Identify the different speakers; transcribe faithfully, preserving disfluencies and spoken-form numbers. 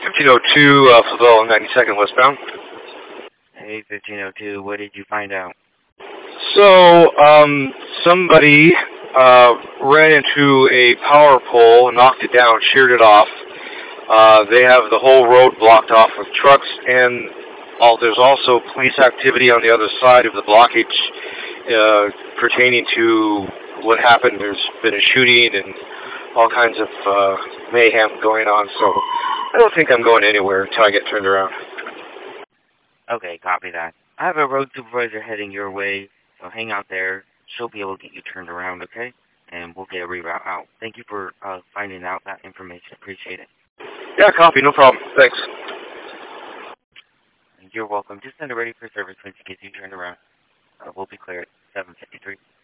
Speaker 1: fifteen oh two, uh, Flavel, ninety-second westbound.
Speaker 2: Hey, fifteen oh two, what did you find out?
Speaker 1: So, um, somebody uh, ran into a power pole, knocked it down, sheared it off. Uh, they have the whole road blocked off with trucks, and all, there's also police activity on the other side of the blockage uh, pertaining to what happened. There's been a shooting and all kinds of uh, mayhem going on, so I don't think I'm going anywhere until I get turned around.
Speaker 2: Okay, copy that. I have a road supervisor heading your way, so hang out there. She'll be able to get you turned around, okay? And we'll get a reroute out. Thank you for uh, finding out that information. Appreciate it.
Speaker 1: Yeah, copy. No problem. Thanks.
Speaker 2: You're welcome. Just send it ready for service when she gets you turned around. Uh, we'll be clear at seven fifty-three.